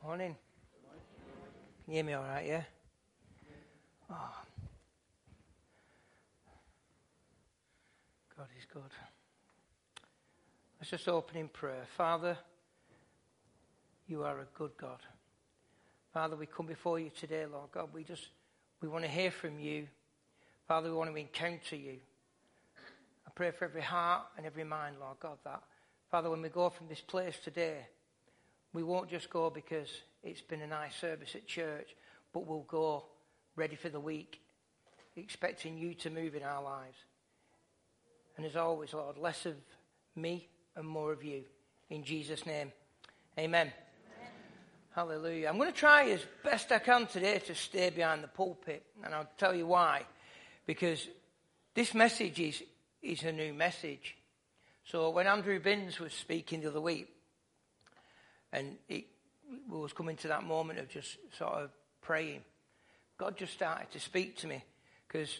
Morning. Can you hear me all right, yeah? Oh. God is good. Let's just open in prayer. Father, you are a good God. Father, we come before you today, Lord God. We want to hear from you. Father, we want to encounter you. I pray for every heart and every mind, Lord God, that, Father, when we go from this place today, we won't just go because it's been a nice service at church, but we'll go ready for the week, expecting you to move in our lives. And as always, Lord, less of me and more of you. In Jesus' name, amen. Hallelujah. I'm going to try as best I can today to stay behind the pulpit, and I'll tell you why. Because this message is a new message. So when Andrew Binns was speaking the other week, and we was coming to that moment of just sort of praying, God just started to speak to me. Because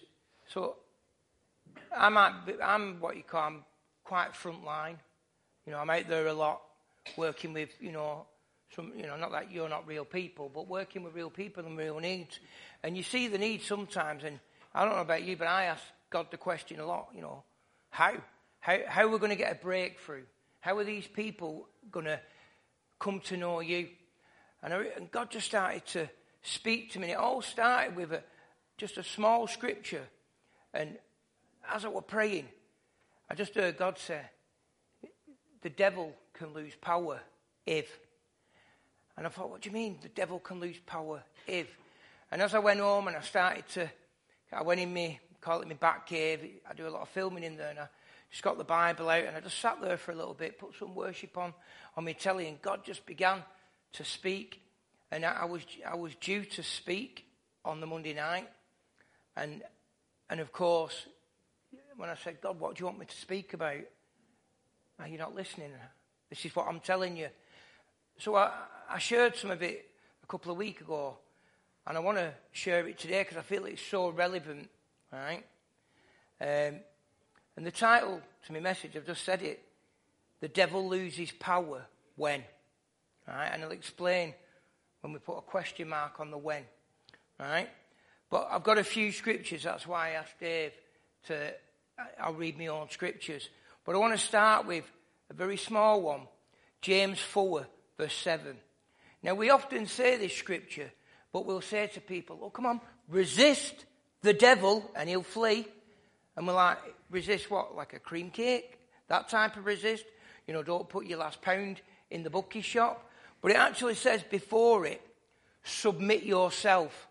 I'm what you call, I'm quite frontline. You know, I'm out there a lot, working with, not that you're not real people, but working with real people and real needs. And you see the needs sometimes, and I don't know about you, but I ask God the question a lot, how are we going to get a breakthrough? How are these people going to come to know you? And God just started to speak to me. It all started with just a small scripture. And as I was praying, I just heard God say, the devil can lose power if. And I thought, what do you mean the devil can lose power if? And as I went home and I went in call it my back cave. I do a lot of filming in there, and I just got the Bible out, and I just sat there for a little bit, put some worship on my telly, and God just began to speak. And I was due to speak on the Monday night, and of course, when I said, God, what do you want me to speak about? Are you not listening? This is what I'm telling you. So I shared some of it a couple of weeks ago, and I want to share it today because I feel it's so relevant, right? And the title to my message, I've just said it, the devil loses power when, right? And I'll explain when we put a question mark on the when, right? But I've got a few scriptures, that's why I asked Dave I'll read my own scriptures. But I want to start with a very small one, James 4, verse 7. Now, we often say this scripture, but we'll say to people, oh, come on, resist the devil and he'll flee. And we're like, resist what? Like a cream cake? That type of resist? Don't put your last pound in the bookie shop. But it actually says before it, submit yourself.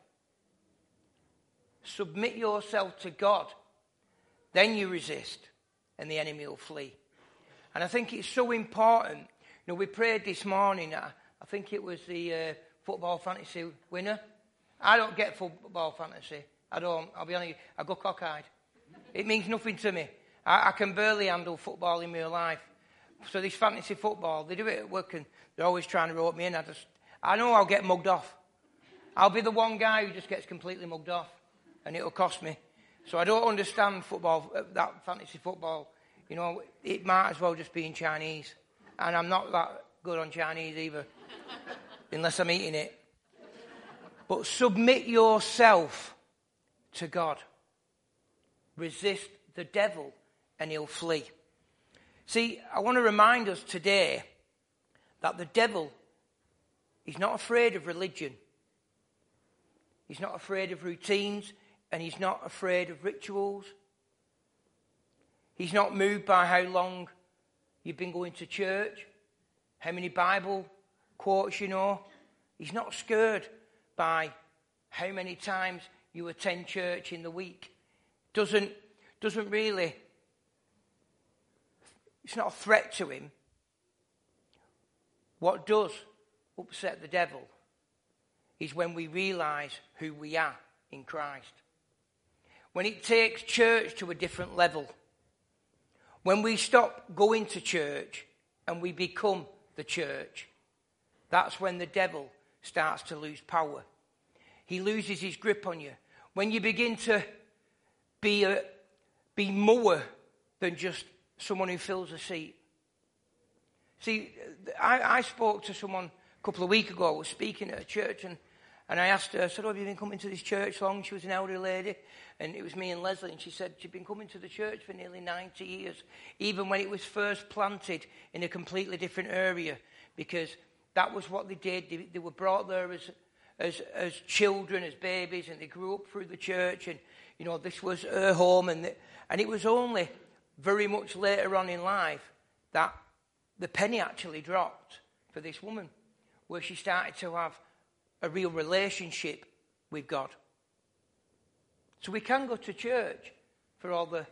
Submit yourself to God. Then you resist, and the enemy will flee. And I think it's so important. We prayed this morning. I think it was the football fantasy winner. I don't get football fantasy. I don't. I'll be honest. I go cockeyed. It means nothing to me. I can barely handle football in my life. So this fantasy football, they do it at work, and they're always trying to rope me in. I know I'll get mugged off. I'll be the one guy who just gets completely mugged off, and it'll cost me. So I don't understand football, that fantasy football. It might as well just be in Chinese. And I'm not that good on Chinese either, unless I'm eating it. But submit yourself to God. Resist the devil and he'll flee. See, I want to remind us today that the devil is not afraid of religion. He's not afraid of routines, and he's not afraid of rituals. He's not moved by how long you've been going to church, how many Bible quotes you know. He's not scared by how many times you attend church in the week. Doesn't really, it's not a threat to him. What does upset the devil is when we realise who we are in Christ. When it takes church to a different level. When we stop going to church and we become the church, that's when the devil starts to lose power. He loses his grip on you. When you begin to be more than just someone who fills a seat. See, I spoke to someone a couple of weeks ago, I was speaking at a church, and I asked her, I said, have you been coming to this church long? She was an elderly lady, and it was me and Leslie, and she said she'd been coming to the church for nearly 90 years, even when it was first planted in a completely different area, because that was what they did. They were brought there as children, as babies, and they grew up through the church, and, this was her home, and it was only very much later on in life that the penny actually dropped for this woman, where she started to have a real relationship with God. So we can go to church for all the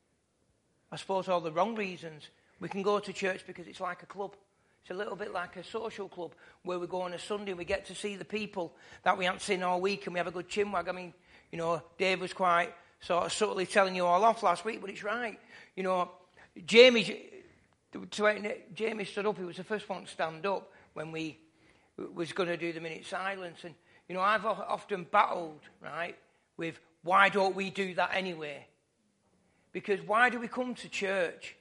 wrong reasons. We can go to church because it's like a club. It's a little bit like a social club where we go on a Sunday and we get to see the people that we haven't seen all week, and we have a good chinwag. I mean, Dave was quite sort of subtly telling you all off last week, but it's right. Jamie stood up. He was the first one to stand up when we was going to do the minute silence. And, I've often battled, right, with why don't we do that anyway? Because why do we come to church?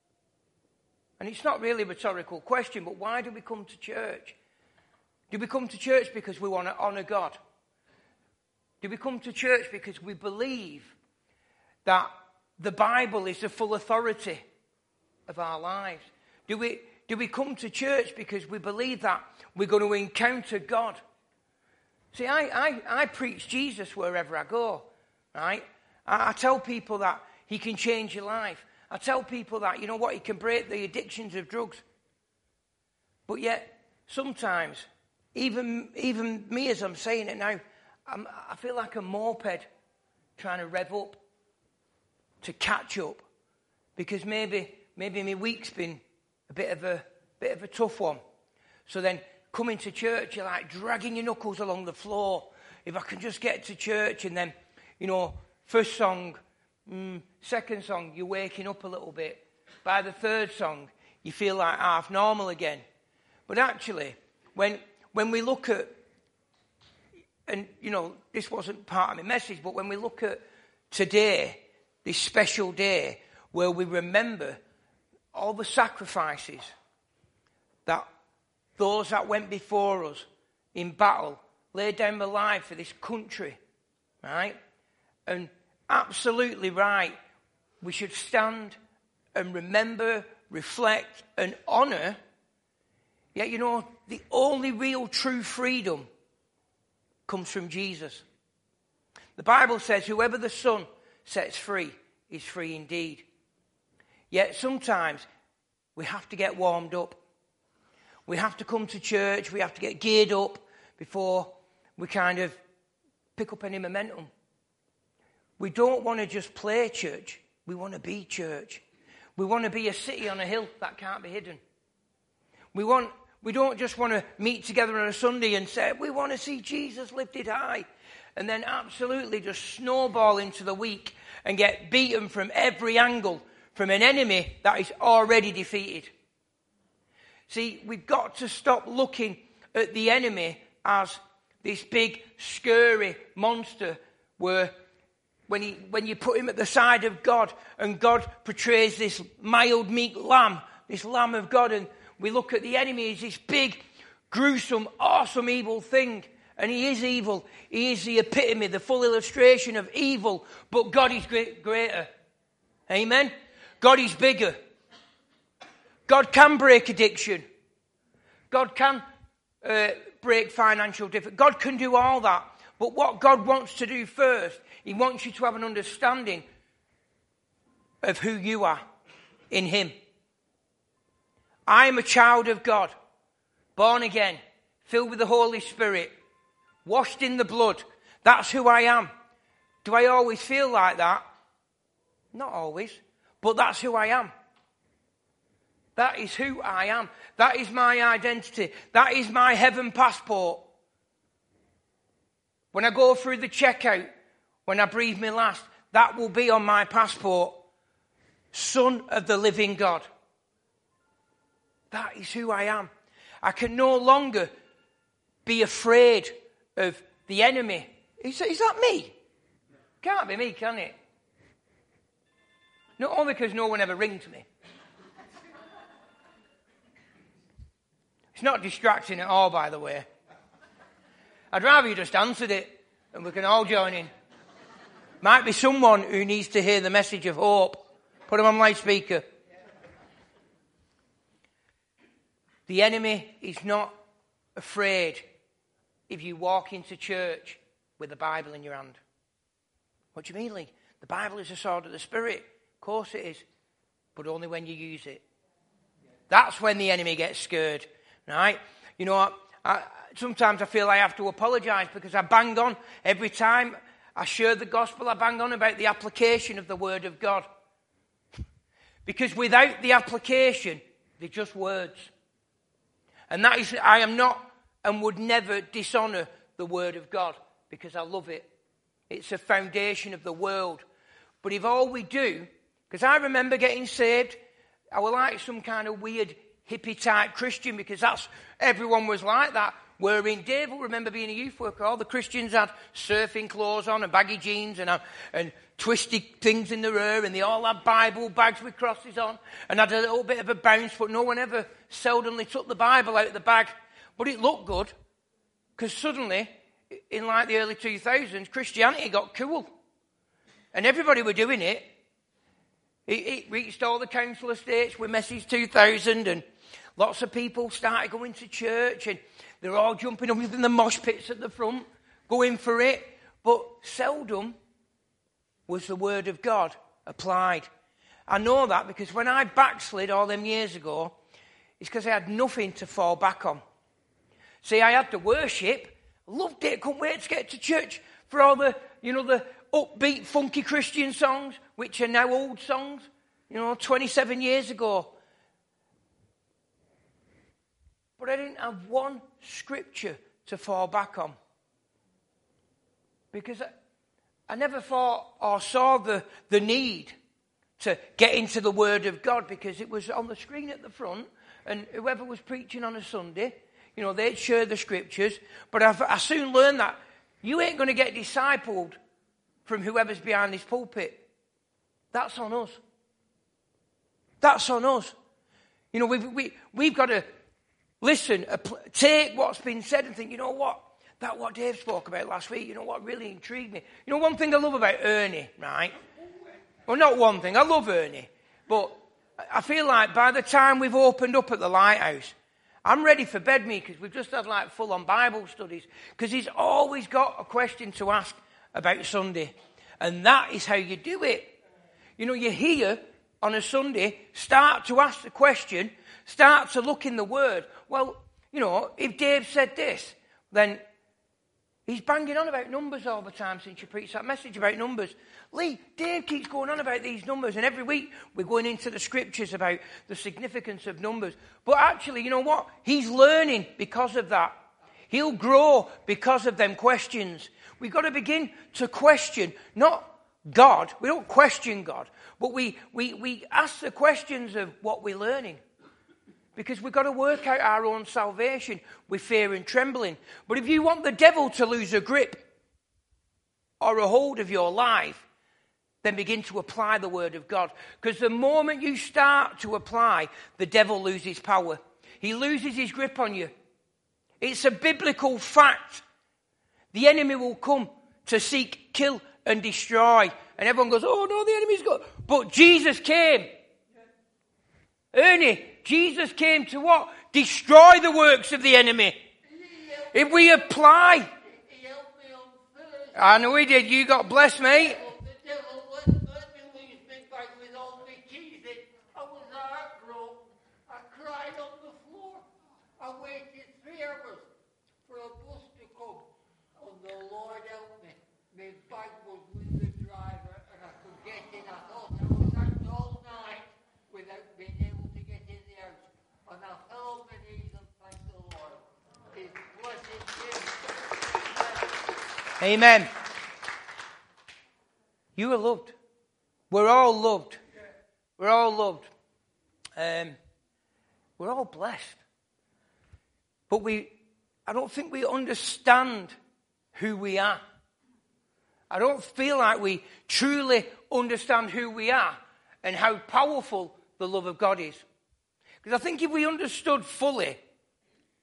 And it's not really a rhetorical question, but why do we come to church? Do we come to church because we want to honour God? Do we come to church because we believe that the Bible is the full authority of our lives? Do we come to church because we believe that we're going to encounter God? See, I preach Jesus wherever I go, right? I tell people that he can change your life. I tell people that, he can break the addictions of drugs. But yet, sometimes, even me as I'm saying it now, I feel like a moped trying to rev up, to catch up, because maybe my week's been a bit of a tough one. So then coming to church, you're like dragging your knuckles along the floor. If I can just get to church, and then, first song, second song, you're waking up a little bit. By the third song, you feel like half normal again. But actually, when we look at, and this wasn't part of my message, but when we look at today, this special day where we remember all the sacrifices that those that went before us in battle laid down their life for this country, right? And absolutely right, we should stand and remember, reflect and honour. Yet, the only real true freedom comes from Jesus. The Bible says, whoever the Son sets free is free indeed. Yet sometimes we have to get warmed up. We have to come to church. We have to get geared up before we kind of pick up any momentum. We don't want to just play church. We want to be church. We want to be a city on a hill that can't be hidden. We don't just want to meet together on a Sunday and say, we want to see Jesus lifted high, and then absolutely just snowball into the week and get beaten from every angle from an enemy that is already defeated. See, we've got to stop looking at the enemy as this big, scary monster where when you put him at the side of God and God portrays this mild, meek lamb, this lamb of God, and we look at the enemy as this big, gruesome, awesome, evil thing. And he is evil. He is the epitome, the full illustration of evil. But God is greater. Amen? God is bigger. God can break addiction. God can break financial difficulty. God can do all that. But what God wants to do first, he wants you to have an understanding of who you are in him. I am a child of God, born again, filled with the Holy Spirit, washed in the blood. That's who I am. Do I always feel like that? Not always, but that's who I am. That is who I am. That is my identity. That is my heaven passport. When I go through the checkout, when I breathe my last, that will be on my passport. Son of the living God. That is who I am. I can no longer be afraid of the enemy. Is that me? Can't be me, can it? Not only because no one ever rings me. It's not distracting at all, by the way. I'd rather you just answered it and we can all join in. Might be someone who needs to hear the message of hope. Put them on loudspeaker. The enemy is not afraid if you walk into church with the Bible in your hand. What do you mean, Lee? The Bible is the sword of the Spirit. Of course it is. But only when you use it. That's when the enemy gets scared. Right? You know, sometimes I feel I have to apologise because I bang on. Every time I share the gospel, I bang on about the application of the Word of God. Because without the application, they're just words. And that is, I am not and would never dishonour the Word of God because I love it. It's a foundation of the world. But if all we do, because I remember getting saved, I was like some kind of weird hippie type Christian because everyone was like that. Wherein Dave will remember being a youth worker, all the Christians had surfing clothes on and baggy jeans and twisted things in their hair, and they all had Bible bags with crosses on and had a little bit of a bounce, but no one ever seldomly took the Bible out of the bag. But it looked good because suddenly, in like the early 2000s, Christianity got cool. And everybody were doing it. It reached all the council estates with Message 2000, and lots of people started going to church, and they're all jumping up in the mosh pits at the front, going for it. But seldom was the Word of God applied. I know that because when I backslid all them years ago, it's because I had nothing to fall back on. See, I had to worship, loved it, couldn't wait to get to church for all the upbeat, funky Christian songs, which are now old songs, 27 years ago. But I didn't have one scripture to fall back on. Because I never thought or saw the need to get into the Word of God because it was on the screen at the front, and whoever was preaching on a Sunday, they'd share the scriptures. But I soon learned that you ain't going to get discipled from whoever's behind this pulpit. That's on us. That's on us. We've got to listen, take what's been said and think, you know what? That what Dave spoke about last week, what really intrigued me. One thing I love about Ernie, right? Well, not one thing. I love Ernie. But I feel like by the time we've opened up at the Lighthouse, I'm ready for bed, because we've just had full-on Bible studies. Because he's always got a question to ask about Sunday. And that is how you do it. You're here on a Sunday, start to ask the question, start to look in the Word. Well, if Dave said this, then he's banging on about numbers all the time since you preached that message about numbers. Lee, Dave keeps going on about these numbers, and every week we're going into the scriptures about the significance of numbers. But actually, you know what? He's learning because of that. He'll grow because of them questions. We've got to begin to question, not God. We don't question God, but we ask the questions of what we're learning. Because we've got to work out our own salvation with fear and trembling. But if you want the devil to lose a grip or a hold of your life, then begin to apply the Word of God. Because the moment you start to apply, the devil loses power. He loses his grip on you. It's a biblical fact. The enemy will come to seek, kill, and destroy. And everyone goes, oh no, the enemy's got... But Jesus came. Ernie, Jesus came to what? Destroy the works of the enemy. If we apply... I know he did. You got blessed, mate. Amen. You are loved. We're all loved. We're all loved. We're all blessed. But I don't think we understand who we are. I don't feel like we truly understand who we are and how powerful the love of God is. Because I think if we understood fully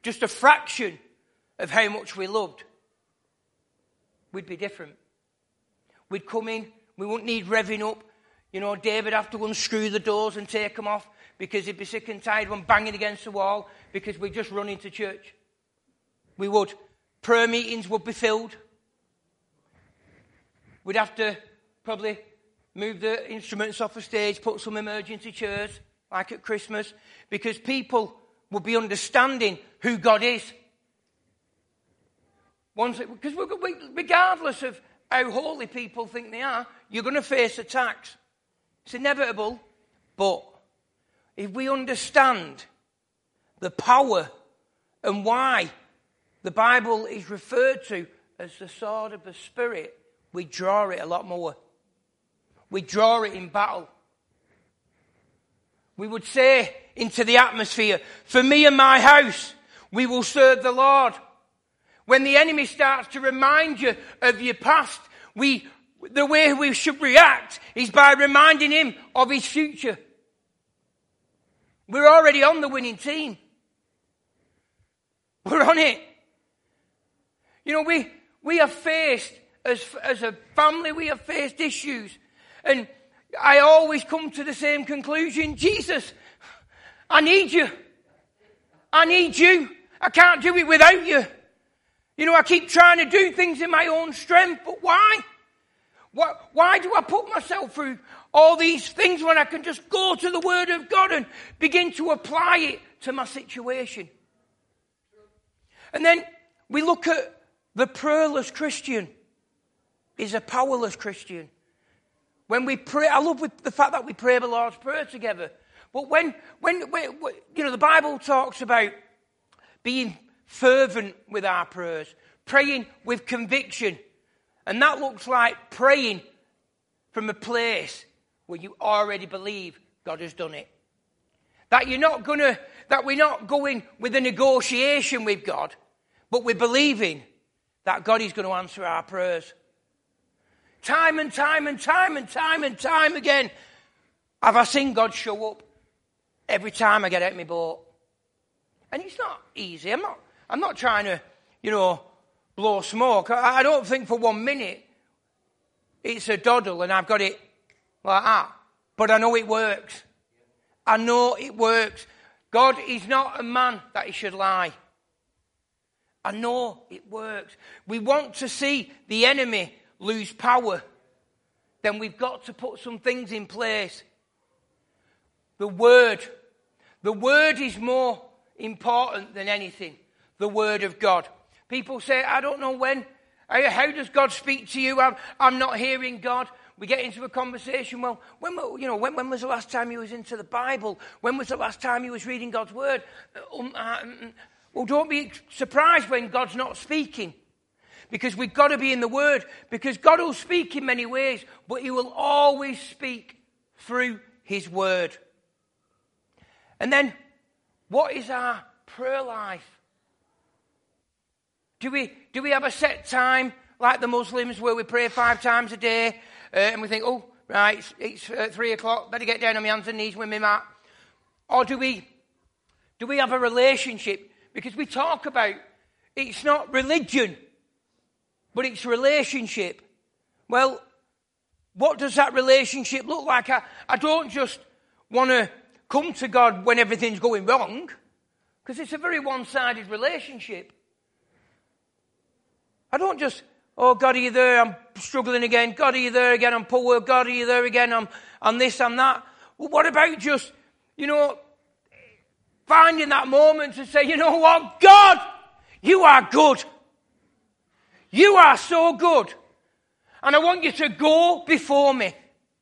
just a fraction of how much we loved, we'd be different. We'd come in, we wouldn't need revving up. David would have to unscrew the doors and take them off because he'd be sick and tired of them banging against the wall because we'd just run into church. We would. Prayer meetings would be filled. We'd have to probably move the instruments off the stage, put some emergency chairs, like at Christmas, because people would be understanding who God is. Because regardless of how holy people think they are, you're going to face attacks. It's inevitable. But if we understand the power and why the Bible is referred to as the sword of the Spirit, we draw it a lot more. We draw it in battle. We would say into the atmosphere, for me and my house, we will serve the Lord. When the enemy starts to remind you of your past, the way we should react is by reminding him of his future. We're already on the winning team. We're on it. We have faced, as a family, we have faced issues. And I always come to the same conclusion. Jesus, I need you. I need you. I can't do it without you. I keep trying to do things in my own strength, but why? Why do I put myself through all these things when I can just go to the Word of God and begin to apply it to my situation? And then we look at the prayerless Christian is a powerless Christian. When we pray, I love the fact that we pray the Lord's Prayer together. But when the Bible talks about being fervent with our prayers, praying with conviction, and that looks like praying from a place where you already believe God has done it. That we're not going with a negotiation with God, but we're believing that God is going to answer our prayers. Time and time and time and time and time again, have I seen God show up every time I get out of my boat. And it's not easy. I'm not trying to, blow smoke. I don't think for 1 minute it's a doddle and I've got it like that. But I know it works. I know it works. God is not a man that he should lie. I know it works. We want to see the enemy lose power. Then we've got to put some things in place. The Word. The Word is more important than anything. The Word of God. People say, I don't know when. How does God speak to you? I'm not hearing God. We get into a conversation. Well, when was the last time you was into the Bible? When was the last time you was reading God's Word? Well, don't be surprised when God's not speaking. Because we've got to be in the Word. Because God will speak in many ways, but he will always speak through his Word. And then, what is our prayer life? Do we have a set time like the Muslims where we pray 5 times a day and we think, oh, right, it's 3 o'clock, better get down on my hands and knees with me mat? Or do we have a relationship? Because we talk about it's not religion, but it's relationship. Well, what does that relationship look like? I don't just want to come to God when everything's going wrong, because it's a very one-sided relationship. I don't just, oh, God, are you there? I'm struggling again. God, are you there again? I'm poor. God, are you there again? I'm this, I'm that. Well, what about just, finding that moment to say, you know what? God, you are good. You are so good. And I want you to go before me.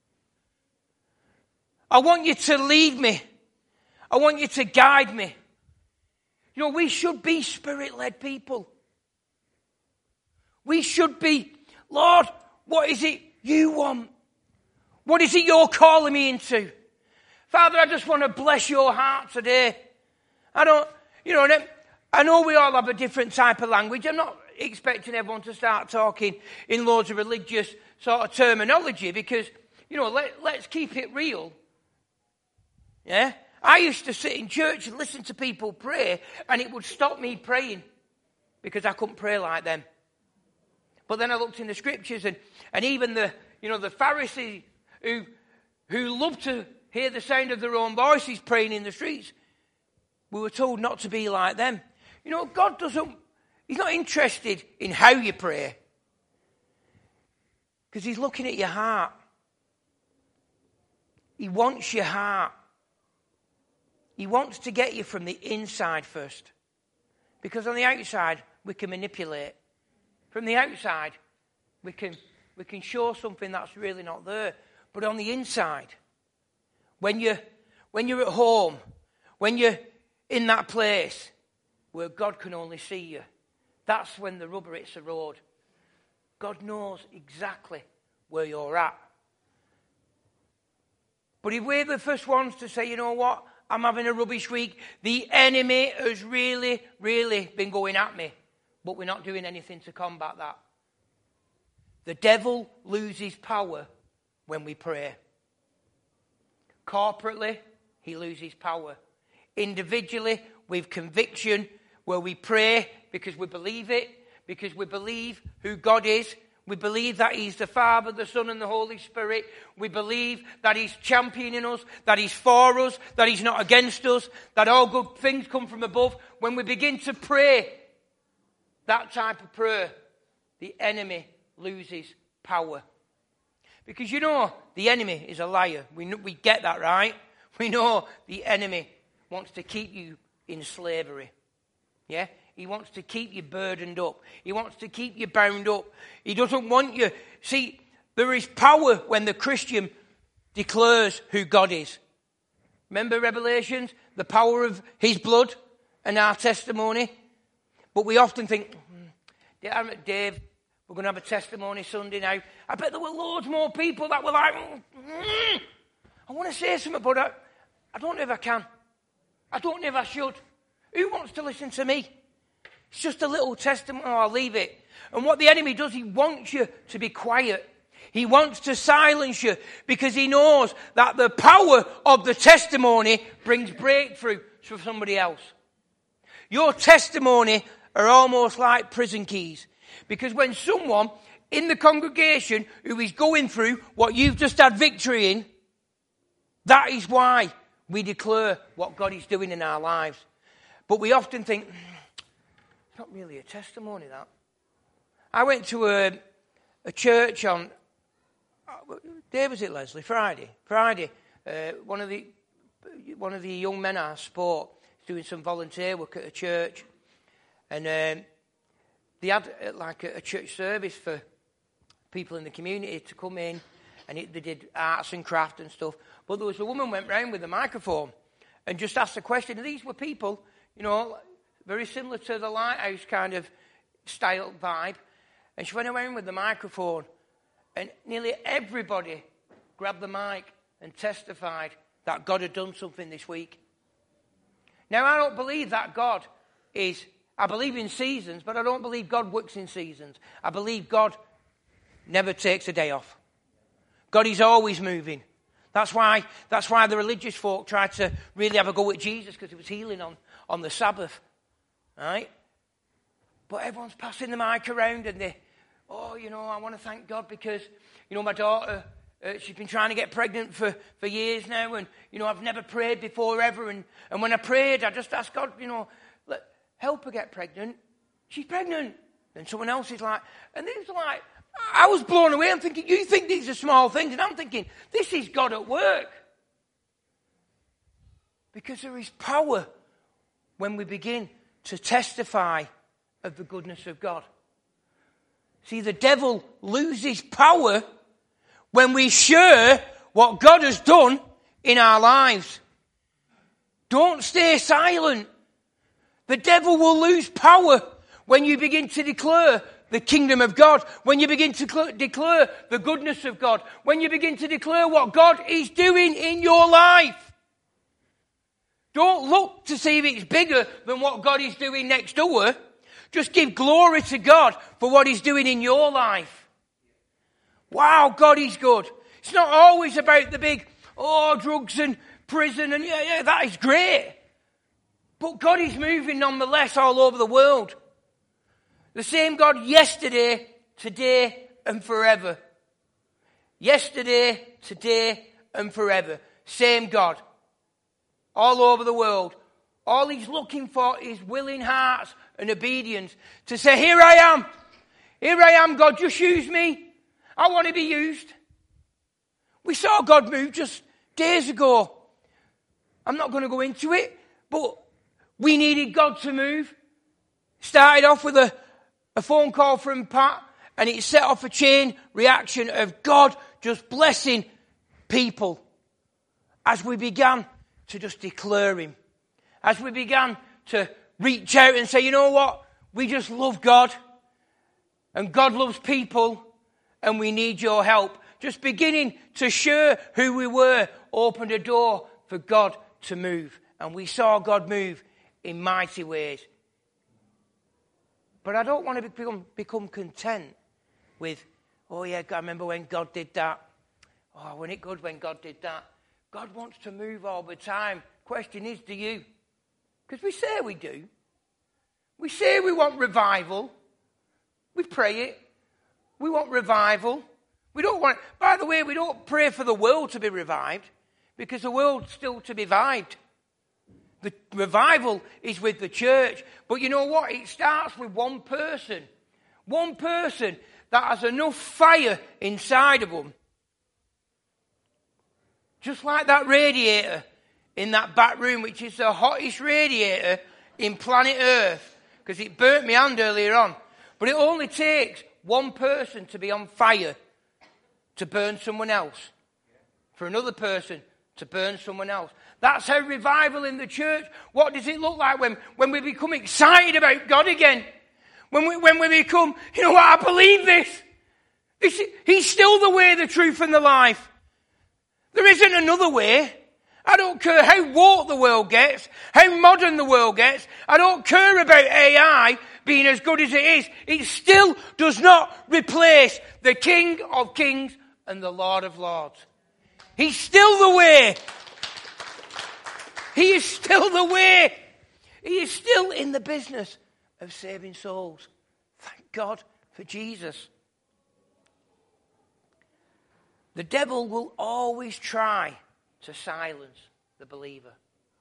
I want you to lead me. I want you to guide me. We should be Spirit-led people. We should be, Lord, what is it you want? What is it you're calling me into? Father, I just want to bless your heart today. I know we all have a different type of language. I'm not expecting everyone to start talking in loads of religious sort of terminology because, let's keep it real. Yeah? I used to sit in church and listen to people pray, and it would stop me praying because I couldn't pray like them. But then I looked in the scriptures, and even the Pharisees who loved to hear the sound of their own voices praying in the streets, we were told not to be like them. God he's not interested in how you pray, because he's looking at your heart. He wants your heart. He wants to get you from the inside first. Because on the outside, we can manipulate. From the outside, we can show something that's really not there. But on the inside, when you're at home, when you're in that place where God can only see you, that's when the rubber hits the road. God knows exactly where you're at. But if we're the first ones to say, you know what, I'm having a rubbish week, the enemy has really, really been going at me, but we're not doing anything to combat that. The devil loses power when we pray. Corporately, he loses power. Individually, with conviction, where we pray because we believe it, because we believe who God is. We believe that he's the Father, the Son, and the Holy Spirit. We believe that he's championing us, that he's for us, that he's not against us, that all good things come from above. When we begin to pray that type of prayer, the enemy loses power. Because the enemy is a liar. We get that, right? We know the enemy wants to keep you in slavery. Yeah? He wants to keep you burdened up. He wants to keep you bound up. He doesn't want you. See, there is power when the Christian declares who God is. Remember Revelations? The power of his blood and our testimony. But we often think, Dave, we're going to have a testimony Sunday now. I bet there were loads more people that were like, I want to say something, but I don't know if I can. I don't know if I should. Who wants to listen to me? It's just a little testimony. I'll leave it. And what the enemy does, he wants you to be quiet. He wants to silence you because he knows that the power of the testimony brings breakthrough for somebody else. Your testimony are almost like prison keys. Because when someone in the congregation who is going through what you've just had victory in, that is why we declare what God is doing in our lives. But we often think, it's not really a testimony, that. I went to a church on, day was it, Leslie? Friday. One of the young men I support is doing some volunteer work at a church. And they had like a church service for people in the community to come in. And they did arts and craft and stuff. But there was a woman went round with a microphone and just asked a question. And these were people, very similar to the Lighthouse kind of style vibe. And she went around with the microphone. And nearly everybody grabbed the mic and testified that God had done something this week. Now, I don't believe that God is... I believe in seasons, but I don't believe God works in seasons. I believe God never takes a day off. God is always moving. That's why the religious folk tried to really have a go at Jesus, because he was healing on the Sabbath. Right? But everyone's passing the mic around and they, I want to thank God because, my daughter, she's been trying to get pregnant for years now, and, I've never prayed before ever. And when I prayed, I just asked God, help her get pregnant. She's pregnant. And someone else is like, and it's like, I was blown away. I'm thinking, you think these are small things? And I'm thinking, this is God at work. Because there is power when we begin to testify of the goodness of God. See, the devil loses power when we share what God has done in our lives. Don't stay silent. The devil will lose power when you begin to declare the kingdom of God, when you begin to declare the goodness of God, when you begin to declare what God is doing in your life. Don't look to see if it's bigger than what God is doing next door. Just give glory to God for what he's doing in your life. Wow, God is good. It's not always about the big, drugs and prison, and yeah, that is great. But God is moving nonetheless all over the world. The same God yesterday, today, and forever. Yesterday, today, and forever. Same God. All over the world. All he's looking for is willing hearts and obedience to say, here I am. Here I am, God, just use me. I want to be used. We saw God move just days ago. I'm not going to go into it, but we needed God to move. Started off with a phone call from Pat, and it set off a chain reaction of God just blessing people as we began to just declare him. As we began to reach out and say, you know what? We just love God. And God loves people. And we need your help. Just beginning to share who we were opened a door for God to move. And we saw God move in mighty ways. But I don't want to become content with, oh yeah, I remember when God did that. Oh, wasn't it good when God did that? God wants to move all the time. Question is, do you? Because we say we do. We say we want revival. We pray it. We want revival. We don't want, by the way, we don't pray for the world to be revived, because the world's still to be revived. The revival is with the church. But you know what? It starts with one person. One person that has enough fire inside of them. Just like that radiator in that back room, which is the hottest radiator in planet Earth, because it burnt my hand earlier on. But it only takes one person to be on fire to burn someone else. For another person to burn someone else. That's how revival in the church, what does it look like when we become excited about God again? When we become, you know what, I believe this. He's still the way, the truth, and the life. There isn't another way. I don't care how woke the world gets, how modern the world gets. I don't care about AI being as good as it is. It still does not replace the King of Kings and the Lord of Lords. He's still the way. He is still the way. He is still in the business of saving souls. Thank God for Jesus. The devil will always try to silence the believer.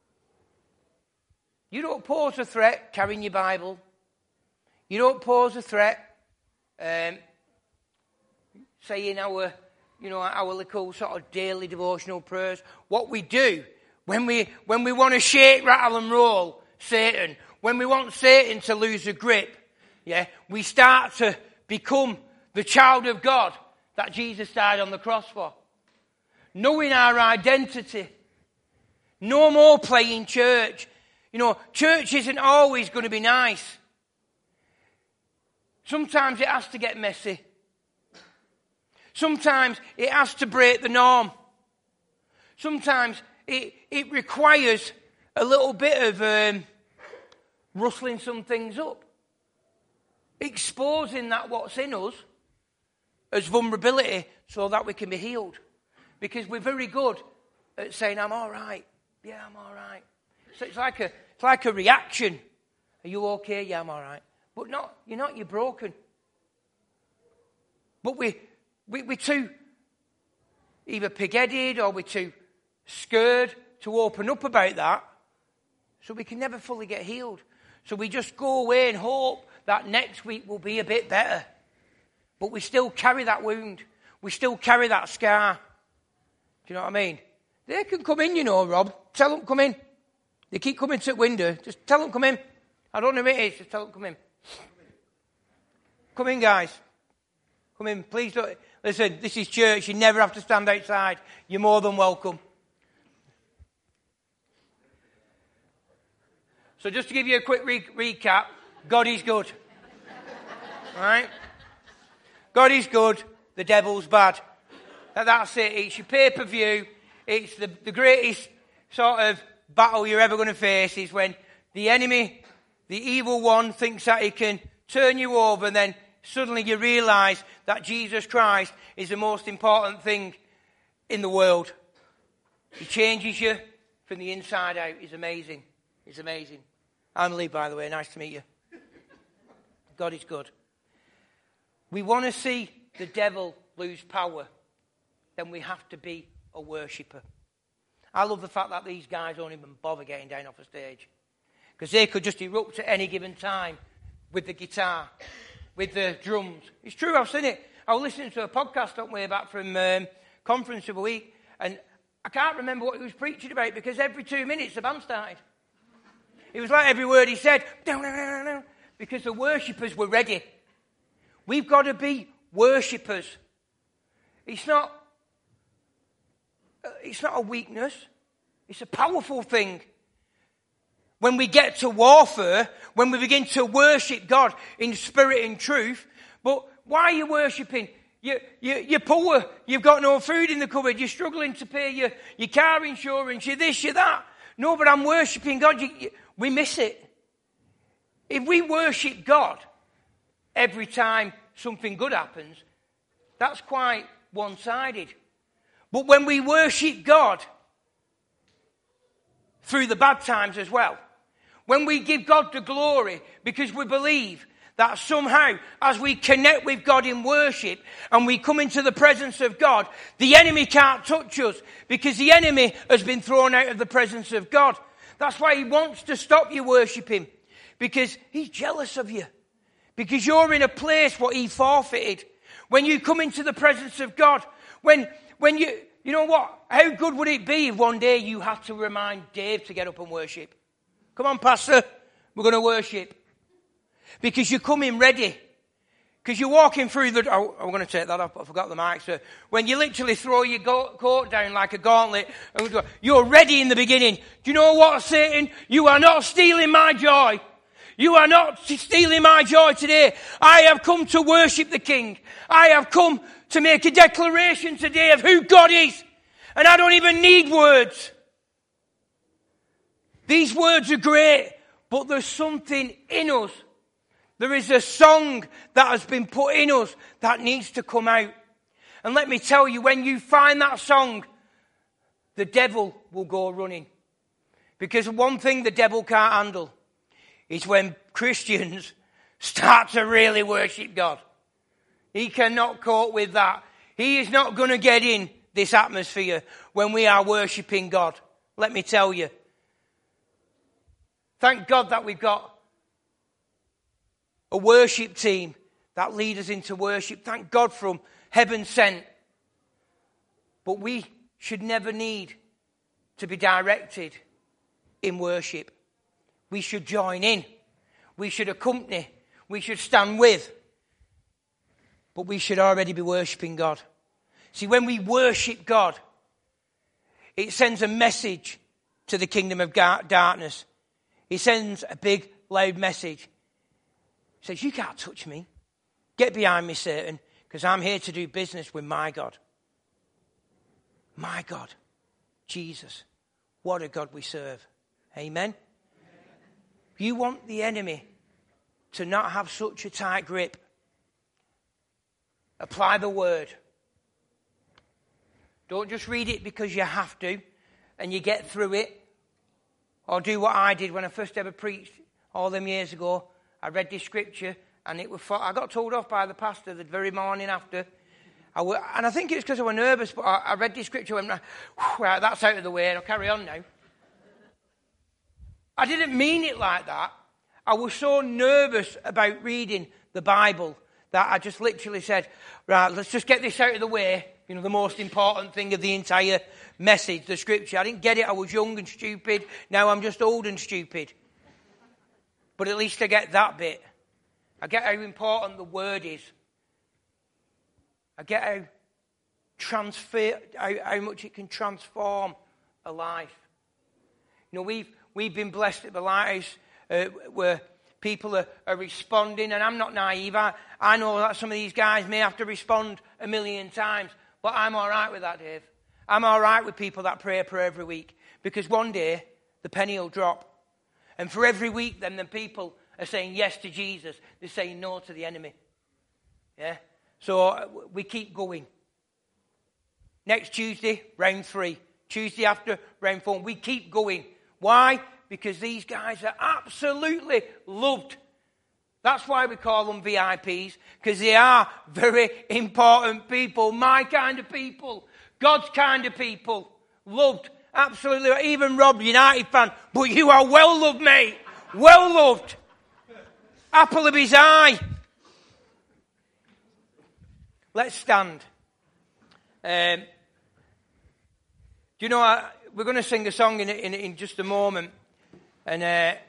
You don't pose a threat carrying your Bible. You don't pose a threat saying our little sort of daily devotional prayers. What we do when we want to shake, rattle and roll Satan, when we want Satan to lose a grip, we start to become the child of God that Jesus died on the cross for. Knowing our identity. No more playing church. You know, church isn't always going to be nice. Sometimes it has to get messy. Sometimes it has to break the norm. Sometimes it requires a little bit of rustling some things up. Exposing that what's in us as vulnerability so that we can be healed. Because we're very good at saying, I'm all right. Yeah, I'm all right. So it's like a reaction. Are you okay? Yeah, I'm all right. But you're not, you're broken. But we're too either pig-headed or we're too scared to open up about that. So we can never fully get healed. So we just go away and hope that next week will be a bit better. But we still carry that wound. We still carry that scar. Do you know what I mean? They can come in, you know, Rob. Tell them come in. They keep coming to the window. Just tell them come in. I don't know who it is. Just tell them come in. Come in, guys. Come in. Please don't. Listen, this is church. You never have to stand outside. You're more than welcome. So just to give you a quick recap, God is good. All right? God is good. The devil's bad. That's it. It's your pay-per-view. It's the greatest sort of battle you're ever going to face is when the enemy, the evil one, thinks that he can turn you over, and then suddenly you realise that Jesus Christ is the most important thing in the world. He changes you. from the inside out is amazing. It's amazing. I'm Lee, by the way. Nice to meet you. God is good. We want to see the devil lose power, then we have to be a worshipper. I love the fact that these guys don't even bother getting down off a stage, because they could just erupt at any given time with the guitar, with the drums. It's true, I've seen it. I was listening to a podcast on way back from conference of a week, and I can't remember what he was preaching about, because every 2 minutes the band started. It was like every word he said, because the worshippers were ready. We've got to be worshippers. It's not a weakness. It's a powerful thing. When we get to warfare, when we begin to worship God in spirit and truth. But why are you worshipping? You're poor. You've got no food in the cupboard. You're struggling to pay your car insurance. You're this, you're that. No, but I'm worshipping God. We miss it. If we worship God every time something good happens, that's quite one-sided. But when we worship God through the bad times as well, when we give God the glory because we believe that somehow as we connect with God in worship and we come into the presence of God, the enemy can't touch us because the enemy has been thrown out of the presence of God. That's why he wants to stop you worshiping, because he's jealous of you. Because you're in a place what he forfeited. When you come into the presence of God, when you know what? How good would it be if one day you had to remind Dave to get up and worship? Come on, Pastor, we're going to worship. Because you're coming ready. Because you're walking through the... Oh, I'm going to take that off, I forgot the mic, sir. When you literally throw your coat down like a gauntlet, you're ready in the beginning. Do you know what, Satan? You are not stealing my joy. You are not stealing my joy today. I have come to worship the King. I have come to make a declaration today of who God is. And I don't even need words. These words are great, but there's something in us. There is a song that has been put in us that needs to come out. And let me tell you, when you find that song, the devil will go running. Because one thing the devil can't handle is when Christians start to really worship God. He cannot cope with that. He is not going to get in this atmosphere when we are worshipping God. Let me tell you. Thank God that we've got a worship team that lead us into worship. Thank God from heaven sent. But we should never need to be directed in worship. We should join in. We should accompany. We should stand with. But we should already be worshipping God. See, when we worship God, it sends a message to the kingdom of darkness. He sends a big, loud message. He says, you can't touch me. Get behind me, Satan, because I'm here to do business with my God. My God. Jesus. What a God we serve. Amen. You want the enemy to not have such a tight grip. Apply the word. Don't just read it because you have to and you get through it. Or do what I did when I first ever preached all them years ago. I read this scripture and I got told off by the pastor the very morning after. And I think it's because I was nervous, but I read this scripture and went, right, that's out of the way, I'll carry on now. I didn't mean it like that. I was so nervous about reading the Bible that I just literally said, right, let's just get this out of the way. You know, the most important thing of the entire message, the scripture. I didn't get it. I was young and stupid. Now I'm just old and stupid. But at least I get that bit. I get how important the word is. I get how much it can transform a life. You know, we've been blessed at the Lighthouse where people are responding, and I'm not naive. I know that some of these guys may have to respond 1,000,000 times, but I'm all right with that, Dave. I'm all right with people that pray a prayer every week, because one day the penny will drop. And for every week, then the people are saying yes to Jesus. They're saying no to the enemy. Yeah? So we keep going. Next Tuesday, round 3. Tuesday after Renfrew. We keep going. Why? Because these guys are absolutely loved. That's why we call them VIPs, because they are very important people, my kind of people, God's kind of people, loved, absolutely. Even Rob, United fan, but you are well loved, mate, well loved. Apple of his eye. Let's stand. Do you know, we're going to sing a song in just a moment. And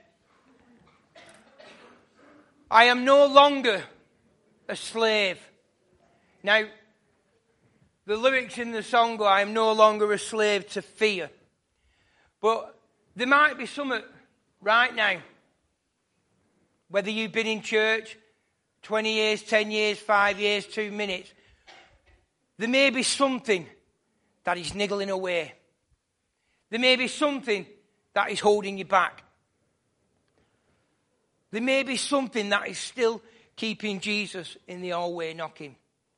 I am no longer a slave. Now, the lyrics in the song go, I am no longer a slave to fear. But there might be something right now, whether you've been in church 20 years, 10 years, 5 years, 2 minutes, there may be something that is niggling away. There may be something that is holding you back. There may be something that is still keeping Jesus in the hallway knocking.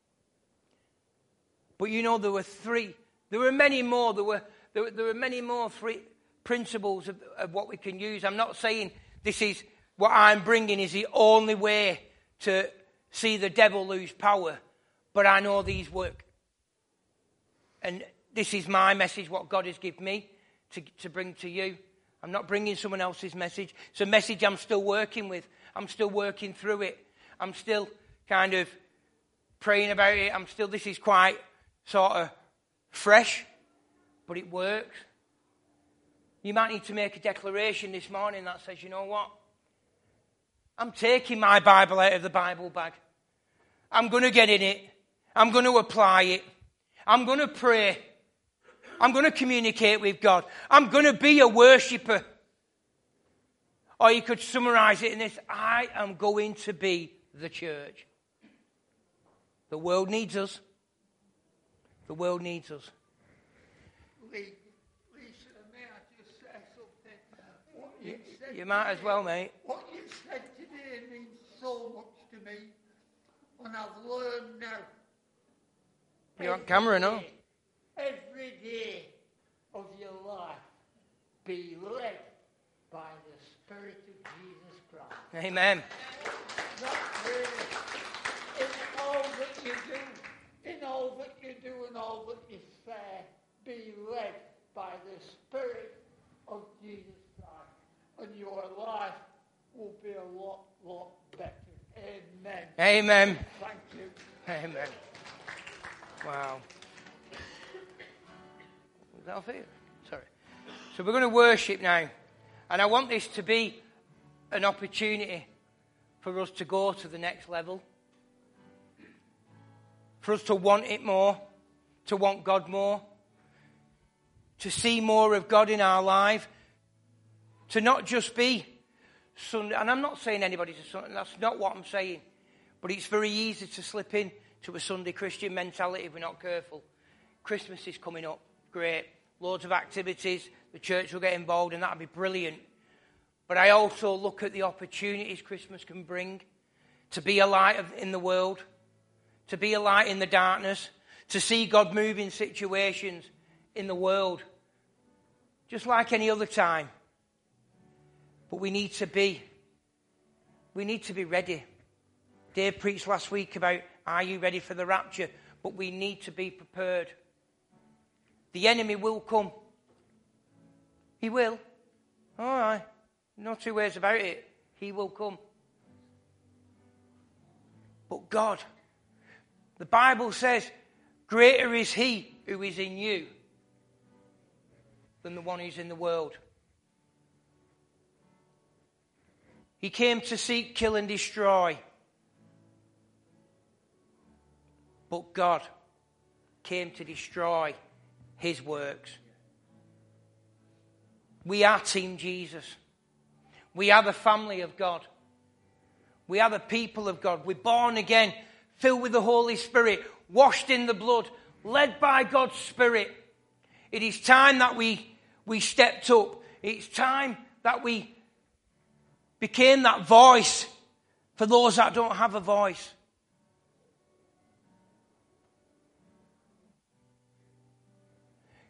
But you know, there were three. There were many more. There were many more three principles of what we can use. I'm not saying this is what I'm bringing is the only way to see the devil lose power. But I know these work. And this is my message, what God has given me to bring to you. I'm not bringing someone else's message. It's a message I'm still working with. I'm still working through it. I'm still kind of praying about it. This is quite sort of fresh, but it works. You might need to make a declaration this morning that says, you know what? I'm taking my Bible out of the Bible bag. I'm going to get in it. I'm going to apply it. I'm going to pray. I'm going to communicate with God. I'm going to be a worshipper. Or you could summarize it in this: I am going to be the church. The world needs us. The world needs us. Lisa, may I just say something? You might as well, mate. What you said today means so much to me. And I've learned now. You're on camera, no? Every day of your life, be led by the Spirit of Jesus Christ. Amen. Not really. In all that you do, and all that you say, be led by the Spirit of Jesus Christ, and your life will be a lot better. Amen. Amen. Thank you. Amen. Wow. Was that off here? Sorry. So we're going to worship now. And I want this to be an opportunity for us to go to the next level. For us to want it more. To want God more. To see more of God in our life. To not just be Sunday. And I'm not saying anybody's a Sunday. That's not what I'm saying. But it's very easy to slip in to a Sunday Christian mentality if we're not careful. Christmas is coming up. Great. Loads of activities. The church will get involved and that'll be brilliant. But I also look at the opportunities Christmas can bring. To be a light in the world. To be a light in the darkness. To see God move in situations in the world. Just like any other time. But we need to be ready. Dave preached last week about, are you ready for the rapture? But we need to be prepared. The enemy will come. He will. All right. No two ways about it. He will come. But God, the Bible says, greater is he who is in you than the one who's in the world. He came to seek, kill, and destroy. But God came to destroy his works. We are Team Jesus. We are the family of God. We are the people of God. We're born again, filled with the Holy Spirit, washed in the blood, led by God's Spirit. It is time that we stepped up. It's time that we became that voice for those that don't have a voice.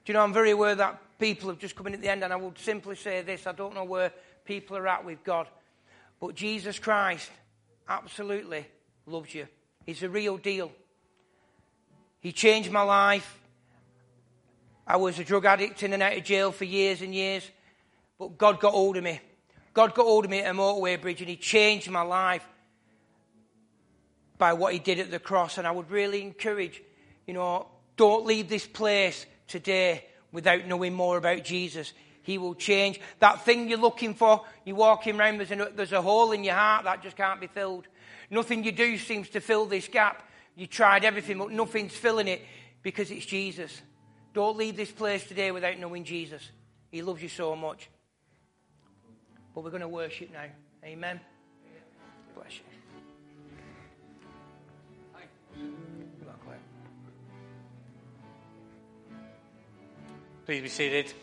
Do you know, I'm very aware that people have just come in at the end, and I would simply say this. I don't know where people are at with God, but Jesus Christ absolutely loves you. He's the real deal. He changed my life. I was a drug addict in and out of jail for years and years, but God got hold of me. God got hold of me at a motorway bridge, and he changed my life by what he did at the cross. And I would really encourage, don't leave this place today without knowing more about Jesus. He will change. That thing you're looking for, you're walking around, there's a hole in your heart that just can't be filled. Nothing you do seems to fill this gap. You tried everything, but nothing's filling it because it's Jesus. Don't leave this place today without knowing Jesus. He loves you so much. But we're going to worship now. Amen. Bless you. Please be seated.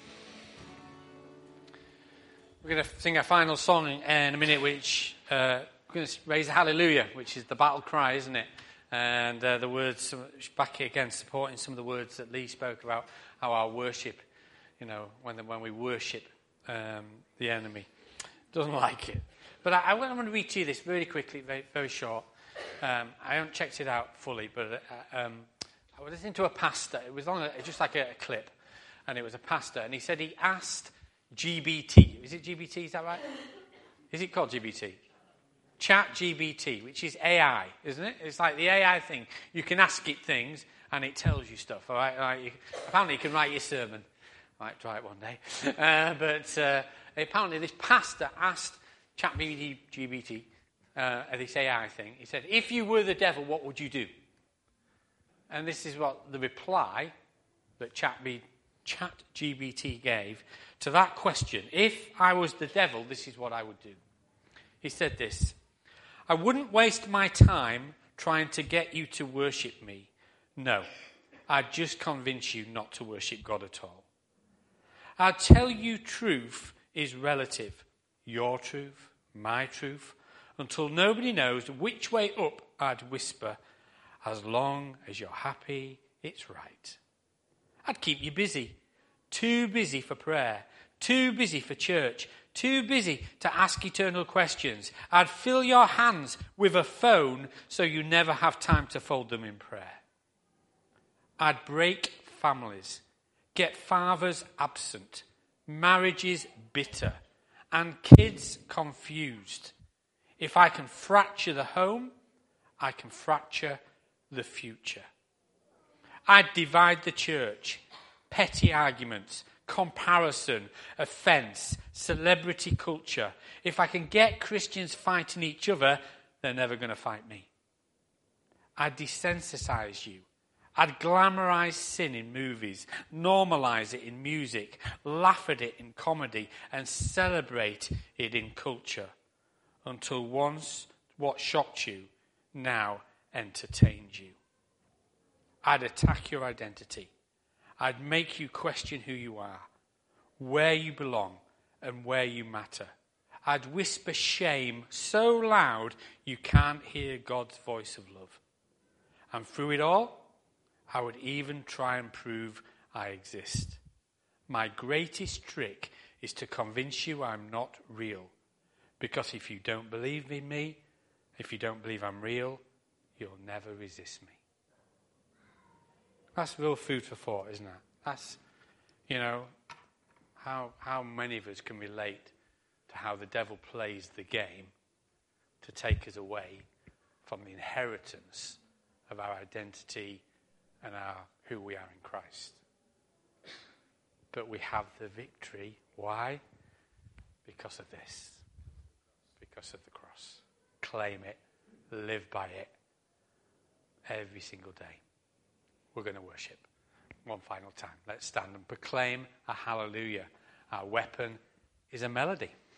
We're going to sing our final song in a minute, which we're going to raise a hallelujah, which is the battle cry, isn't it? And the words, back again, supporting some of the words that Lee spoke about, how our worship, when we worship the enemy, doesn't like it. But I want to read to you this very quickly, very, very short. I haven't checked it out fully, but I was listening to a pastor. It was on just like a clip. And it was a pastor, and he said he asked GBT. Is it GBT? Is that right? Is it called GBT? ChatGPT, which is AI, isn't it? It's like the AI thing. You can ask it things, and it tells you stuff. All right? Apparently, you can write your sermon. I might try it one day. But apparently, this pastor asked ChatGPT, this AI thing. He said, "If you were the devil, what would you do?" And this is what the reply that ChatGPT gave to that question. If I was the devil, this is what I would do. He said this: "I wouldn't waste my time trying to get you to worship me. No, I'd just convince you not to worship God at all. I'd tell you truth is relative. Your truth, my truth, until nobody knows which way up I'd whisper, as long as you're happy, it's right. I'd keep you busy. Too busy for prayer, too busy for church, too busy to ask eternal questions. I'd fill your hands with a phone so you never have time to fold them in prayer. I'd break families, get fathers absent, marriages bitter, and kids confused. If I can fracture the home, I can fracture the future. I'd divide the church. Petty arguments, comparison, offence, celebrity culture. If I can get Christians fighting each other, they're never going to fight me. I'd desensitize you. I'd glamorize sin in movies, normalize it in music, laugh at it in comedy, and celebrate it in culture, until once what shocked you now entertains you. I'd attack your identity. I'd make you question who you are, where you belong, and where you matter. I'd whisper shame so loud you can't hear God's voice of love. And through it all, I would even try and prove I exist. My greatest trick is to convince you I'm not real. Because if you don't believe in me, if you don't believe I'm real, you'll never resist me." That's real food for thought, isn't it? That's, how many of us can relate to how the devil plays the game to take us away from the inheritance of our identity and who we are in Christ. But we have the victory. Why? Because of this. Because of the cross. Claim it. Live by it. Every single day. We're going to worship. One final time. Let's stand and proclaim a hallelujah. Our weapon is a melody.